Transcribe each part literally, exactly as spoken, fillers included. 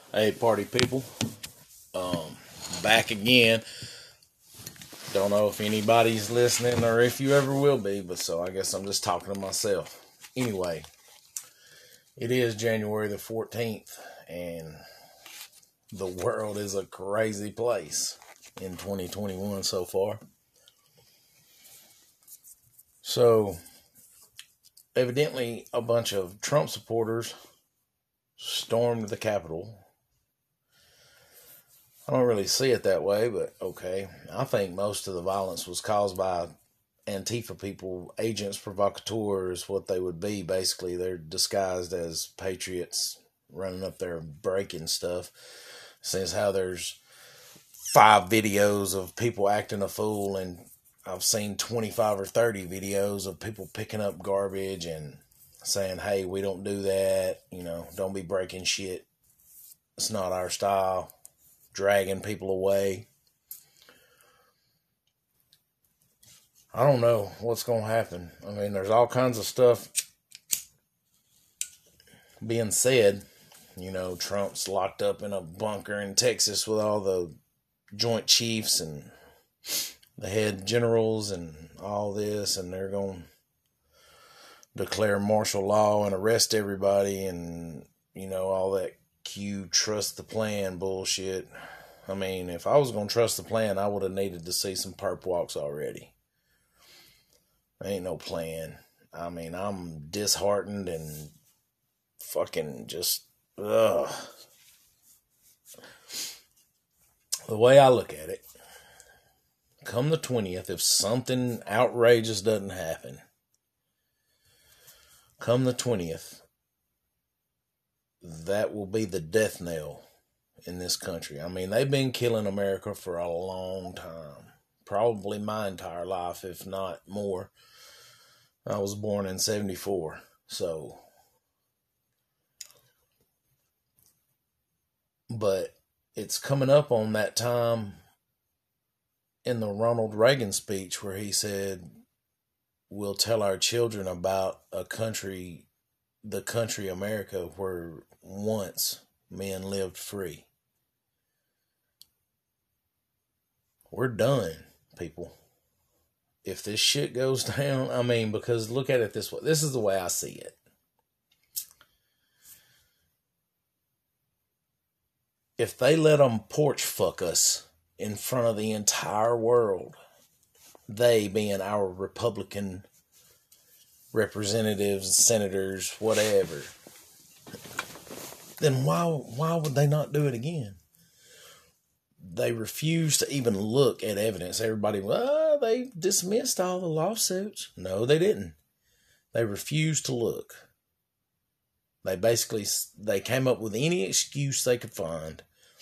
Hey, party people. Um, Back again. Don't know if anybody's listening or if you ever will be, but so I guess I'm just talking to myself. Anyway, it is January the fourteenth, and the world is a crazy place in twenty twenty-one so far. So, evidently, a bunch of Trump supporters stormed the Capitol. I don't really see it that way, but okay. I think most of the violence was caused by Antifa people, agents provocateurs, what they would be. Basically, they're disguised as patriots running up there breaking stuff. Since how there's five videos of people acting a fool, and I've seen twenty-five or thirty videos of people picking up garbage and saying, hey, we don't do that. You know, don't be breaking shit. It's not our style. Dragging people away. I don't know what's going to happen. I mean, there's all kinds of stuff being said. You know, Trump's locked up in a bunker in Texas with all the Joint Chiefs and the head generals and all this, and they're going to declare martial law and arrest everybody and, you know, all that Q trust the plan bullshit. I mean, if I was going to trust the plan, I would have needed to see some perp walks already. There ain't no plan. I mean, I'm disheartened and fucking just, ugh. The way I look at it, come the twentieth, if something outrageous doesn't happen, come the twentieth, that will be the death knell in this country. I mean, they've been killing America for a long time. Probably my entire life, if not more. I was born in seventy-four, so. But it's coming up on that time in the Ronald Reagan speech where he said, we'll tell our children about a country, the country America, where once men lived free. We're done, people. If this shit goes down, I mean, because look at it this way. This is the way I see it. If they let them porch fuck us in front of the entire world, they being our Republican representatives, senators, whatever, then why why would they not do it again? They refuse to even look at evidence. Everybody, well, they dismissed all the lawsuits. No, they didn't. They refused to look. They basically, they came up with any excuse they could find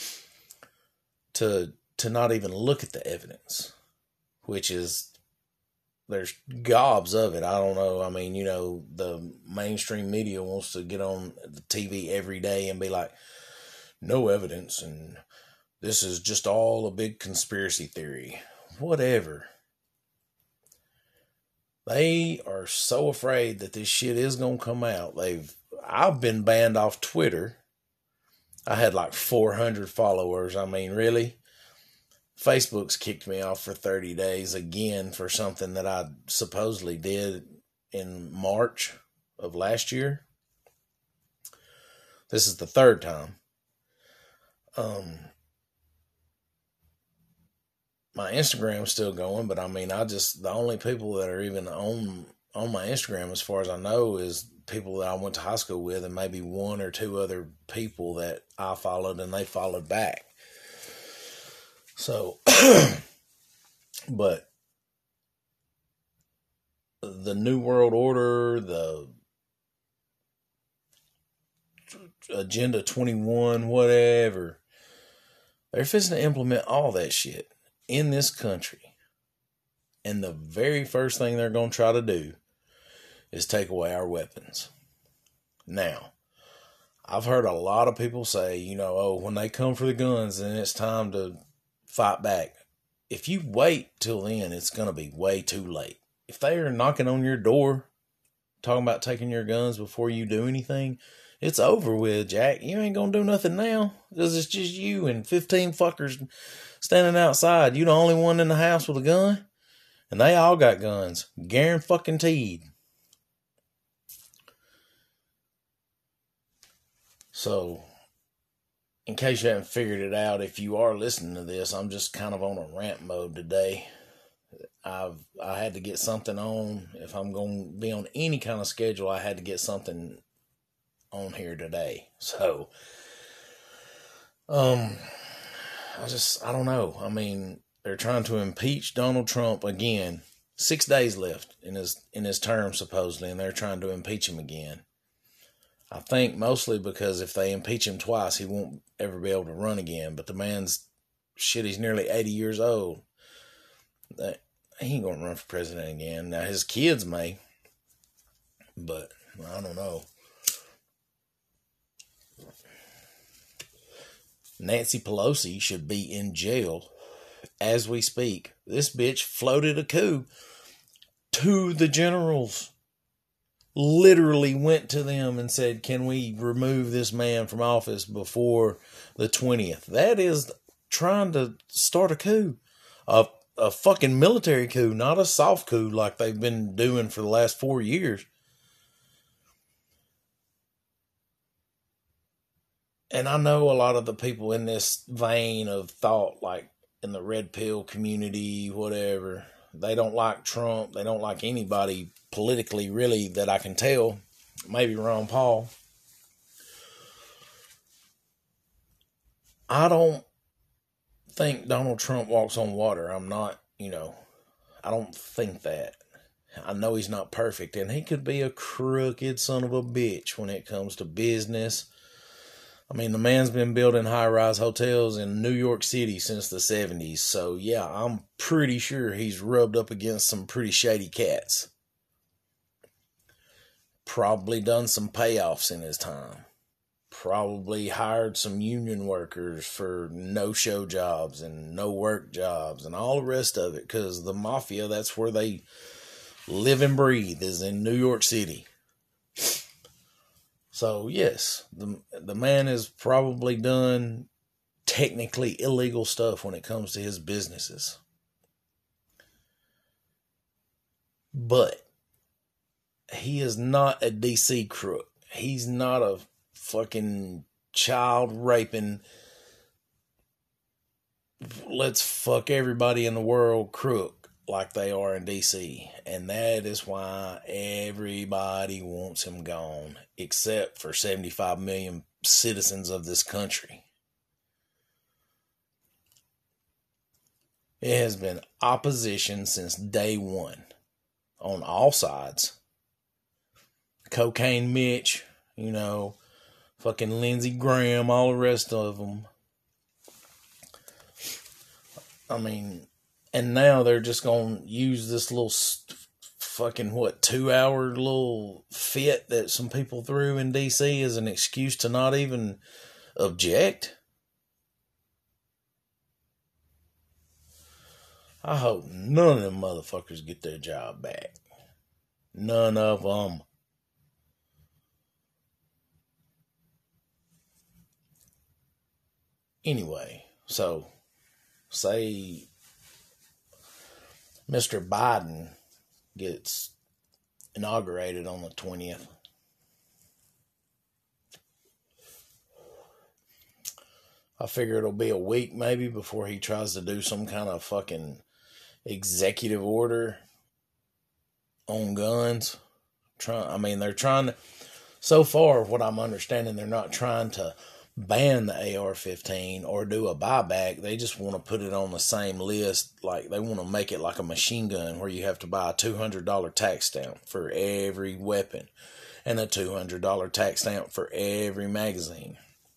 to to not even look at the evidence, which is, there's gobs of it. I don't know. I mean, you know, the mainstream media wants to get on the T V every day and be like, no evidence, and this is just all a big conspiracy theory. Whatever. They are so afraid that this shit is going to come out. They've, I've been banned off Twitter. I had like four hundred followers. I mean, really? Facebook's kicked me off for thirty days again for something that I supposedly did in March of last year. This is the third time. Um, my Instagram's still going, but I mean, I just, the only people that are even on on my Instagram, as far as I know, is people that I went to high school with, and maybe one or two other people that I followed and they followed back. So, but the New World Order, the Agenda twenty-one, whatever, they're fixing to implement all that shit in this country. And the very first thing they're going to try to do is take away our weapons. Now, I've heard a lot of people say, you know, oh, when they come for the guns, then it's time to fight back. If you wait till then, it's going to be way too late. If they are knocking on your door, talking about taking your guns before you do anything, It's over with, Jack. You ain't gonna do nothing now. Because it's just you and fifteen fuckers standing outside. You the only one in the house with a gun? And they all got guns. Guaranteed. So, in case you haven't figured it out, if you are listening to this, I'm just kind of on a rant mode today. I've I had to get something on. If I'm going to be on any kind of schedule, I had to get something on here today. So, um, I just, I don't know. I mean, they're trying to impeach Donald Trump again. Six days left in his in his term, supposedly, and they're trying to impeach him again. I think mostly because if they impeach him twice, he won't ever be able to run again. But the man's, shit, he's nearly eighty years old. That, he ain't going to run for president again. Now, his kids may, but I don't know. Nancy Pelosi should be in jail as we speak. This bitch floated a coup to the generals. Literally went to them and said, can we remove this man from office before the twentieth? That is trying to start a coup. A, a fucking military coup, not a soft coup like they've been doing for the last four years. And I know a lot of the people in this vein of thought, like in the red pill community, whatever, they don't like Trump. They don't like anybody politically, really, that I can tell. Maybe Ron Paul. I don't think Donald Trump walks on water. I'm not, you know, I don't think that. I know he's not perfect, and he could be a crooked son of a bitch when it comes to business. I mean, the man's been building high-rise hotels in New York City since the seventies. So, yeah, I'm pretty sure he's rubbed up against some pretty shady cats. Probably done some payoffs in his time. Probably hired some union workers for no-show jobs and no-work jobs and all the rest of it. Because the mafia, that's where they live and breathe, is in New York City. So, yes, the the man has probably done technically illegal stuff when it comes to his businesses. But he is not a D C crook. He's not a fucking child raping, let's fuck everybody in the world crook like they are in D C. And that is why everybody wants him gone, except for seventy-five million citizens of this country. It has been opposition since day one on all sides. Cocaine Mitch, you know, fucking Lindsey Graham, all the rest of them. I mean, and now they're just going to use this little st- fucking, what, two-hour little fit that some people threw in D C as an excuse to not even object. I hope none of them motherfuckers get their job back. None of them. Anyway, so, say Mister Biden gets inaugurated on the twentieth. I figure it'll be a week maybe before he tries to do some kind of fucking executive order on guns. Try, I mean, they're trying to, so far, what I'm understanding, they're not trying to ban the A R fifteen or do a buyback. They just want to put it on the same list. Like, they want to make it like a machine gun where you have to buy a two hundred dollars tax stamp for every weapon and a two hundred dollars tax stamp for every magazine.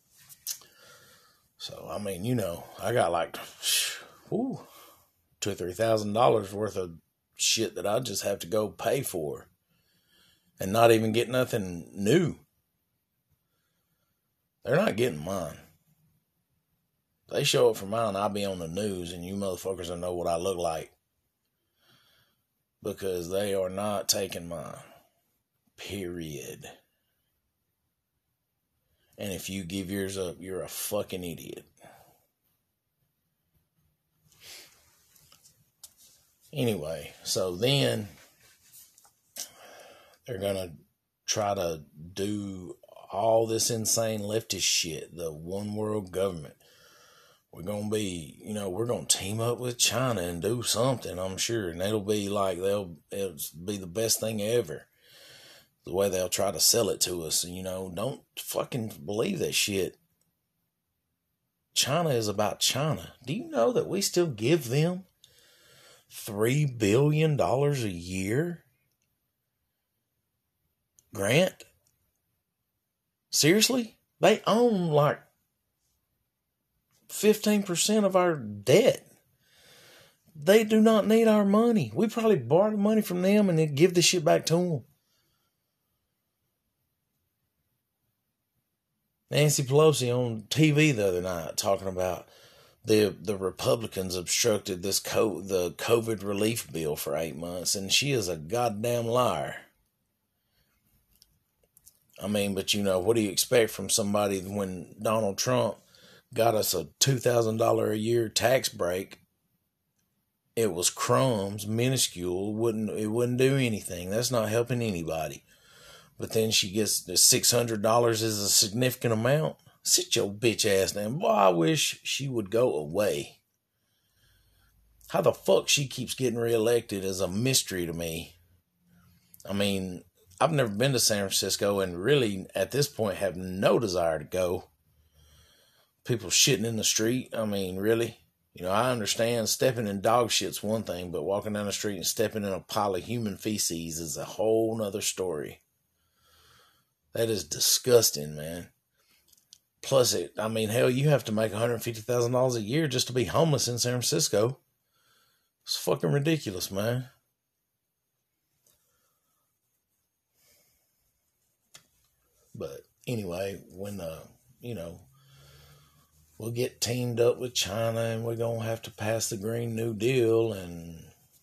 So, I mean, you know, I got like, whew, two or three thousand dollars worth of shit that I just have to go pay for and not even get nothing new. They're not getting mine. They show up for mine, I'll be on the news, and you motherfuckers will know what I look like. Because they are not taking mine. Period. And if you give yours up, you're a fucking idiot. Anyway, so then they're going to try to do all this insane leftist shit, the one world government. We're going to be, you know, we're going to team up with China and do something, I'm sure. And it'll be like, they'll, it'll be the best thing ever. The way they'll try to sell it to us. And, you know, don't fucking believe that shit. China is about China. Do you know that we still give them three billion dollars a year grant? Seriously? They own like fifteen percent of our debt. They do not need our money. We probably borrow money from them and then give the shit back to them. Nancy Pelosi on T V the other night talking about the the Republicans obstructed this co- the COVID relief bill for eight months, and she is a goddamn liar. I mean, but you know, what do you expect from somebody when Donald Trump got us a two thousand dollars a year tax break? It was crumbs, minuscule, wouldn't it wouldn't do anything. That's not helping anybody. But then she gets the six hundred dollars is a significant amount. Sit your bitch ass down. Boy, I wish she would go away. How the fuck she keeps getting reelected is a mystery to me. I mean, I've never been to San Francisco and really, at this point, have no desire to go. People shitting in the street. I mean, really? You know, I understand stepping in dog shit's one thing, but walking down the street and stepping in a pile of human feces is a whole nother story. That is disgusting, man. Plus, it, I mean, hell, you have to make one hundred fifty thousand dollars a year just to be homeless in San Francisco. It's fucking ridiculous, man. But anyway, when, uh, you know, we'll get teamed up with China and we're going to have to pass the Green New Deal and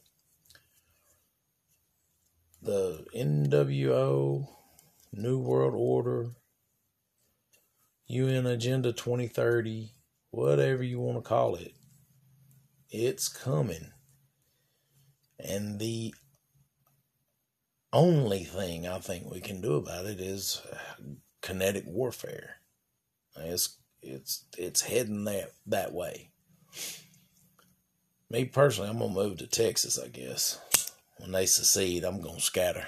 the N W O, New World Order, U N Agenda twenty thirty, whatever you want to call it. It's coming. And the only thing I think we can do about it is kinetic warfare. It's it's it's heading that that way. Me personally, I'm gonna move to Texas, I guess. When they secede, I'm gonna scatter.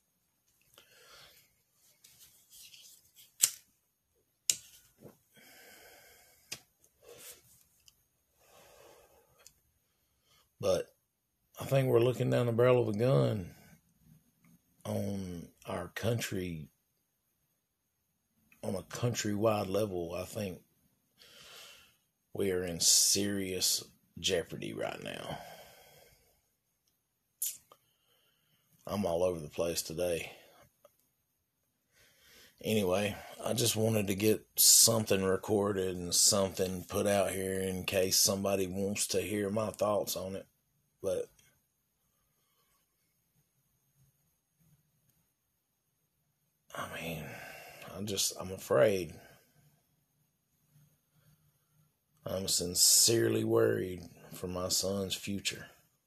But I think we're looking down the barrel of a gun on our country, on a countrywide level. I think we are in serious jeopardy right now. I'm all over the place today. Anyway, I just wanted to get something recorded and something put out here in case somebody wants to hear my thoughts on it. But I mean, I'm just, I'm afraid. I'm sincerely worried for my son's future.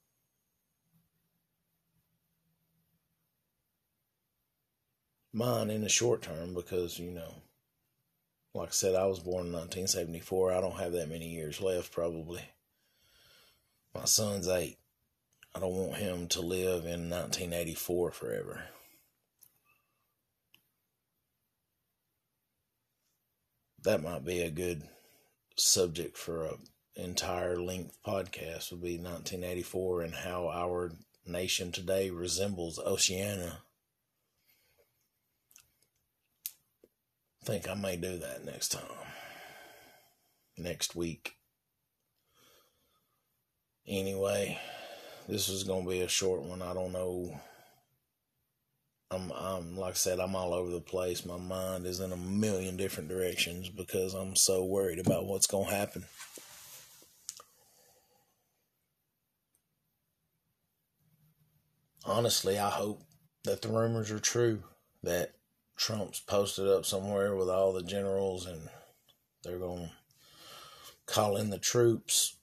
Mine in the short term, because, you know, like I said, I was born in nineteen seventy-four. I don't have that many years left, probably. My son's eight. I don't want him to live in nineteen eighty-four forever. That might be a good subject for an entire length podcast, would be nineteen eighty-four and how our nation today resembles Oceania. I think I may do that next time. Next week. Anyway, this is going to be a short one. I don't know. I'm, I'm, like I said, I'm all over the place. My mind is in a million different directions because I'm so worried about what's going to happen. Honestly, I hope that the rumors are true, that Trump's posted up somewhere with all the generals, and they're going to call in the troops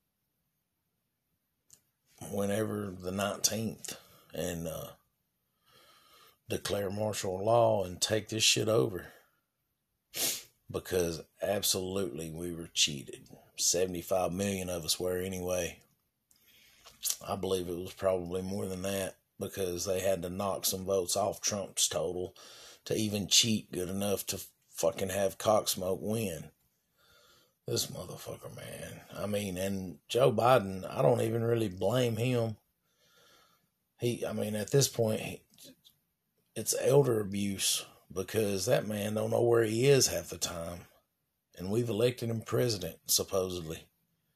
whenever the nineteenth and uh, declare martial law and take this shit over. Because absolutely we were cheated. seventy-five million of us were anyway. I believe it was probably more than that, because they had to knock some votes off Trump's total to even cheat good enough to fucking have Cocksmoke win. This motherfucker, man. I mean, and Joe Biden, I don't even really blame him. He, I mean, at this point, he, it's elder abuse, because that man don't know where he is half the time. And we've elected him president, supposedly.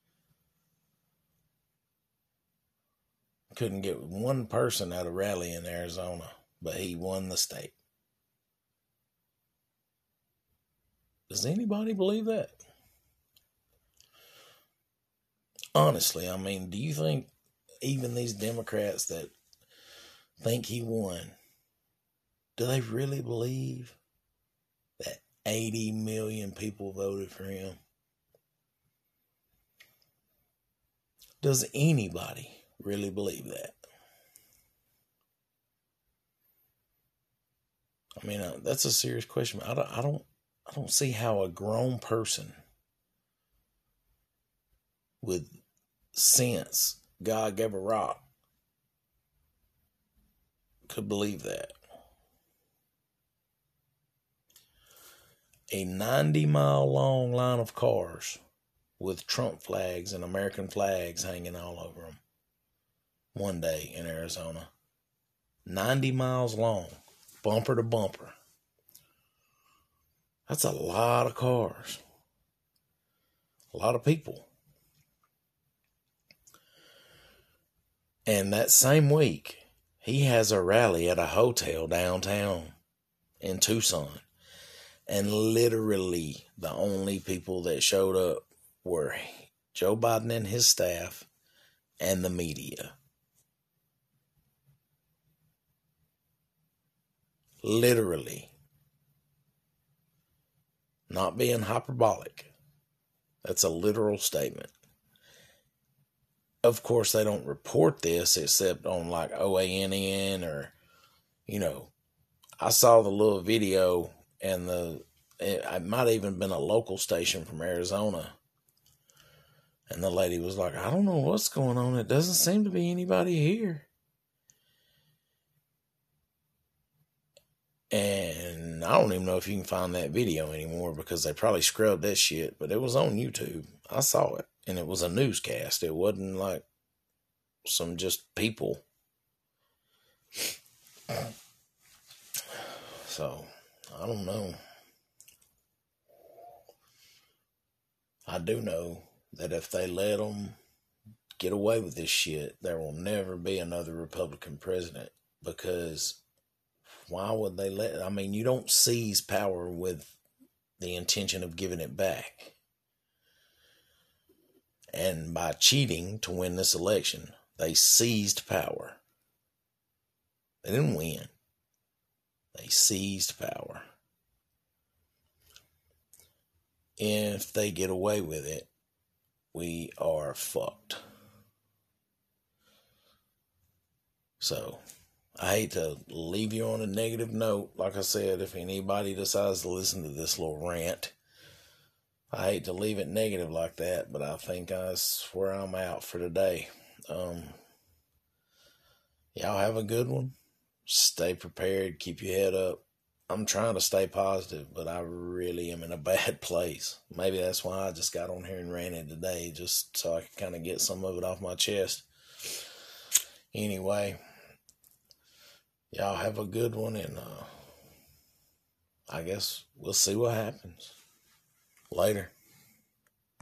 Couldn't get one person at a rally in Arizona, but he won the state. Does anybody believe that? Honestly, I mean, do you think even these Democrats that think he won, do they really believe that eighty million people voted for him? Does anybody really believe that? I mean, uh, that's a serious question. I don't, I don't, I don't see how a grown person with sense, God gave a rock, could believe that. A ninety mile long line of cars with Trump flags and American flags hanging all over them one day in Arizona. ninety miles long, bumper to bumper. That's a lot of cars. A lot of people. And that same week, he has a rally at a hotel downtown in Tucson. And literally the only people that showed up were Joe Biden and his staff and the media. Literally. Not being hyperbolic. That's a literal statement. Of course, they don't report this except on like O A N N or, you know, I saw the little video and the, it might have even been a local station from Arizona. And the lady was like, I don't know what's going on. It doesn't seem to be anybody here. And I don't even know if you can find that video anymore because they probably scrubbed that shit. But it was on YouTube. I saw it. And it was a newscast. It wasn't like some just people. So, I don't know. I do know that if they let them get away with this shit, there will never be another Republican president. Because why would they let... I mean, you don't seize power with the intention of giving it back. And by cheating to win this election, they seized power. They didn't win. They seized power. If they get away with it, we are fucked. So, I hate to leave you on a negative note. Like I said, if anybody decides to listen to this little rant, I hate to leave it negative like that, but I think that's where I'm out for today. Um, y'all have a good one. Stay prepared. Keep your head up. I'm trying to stay positive, but I really am in a bad place. Maybe that's why I just got on here and ranted today, just so I could kind of get some of it off my chest. Anyway, y'all have a good one, and uh, I guess we'll see what happens. Later.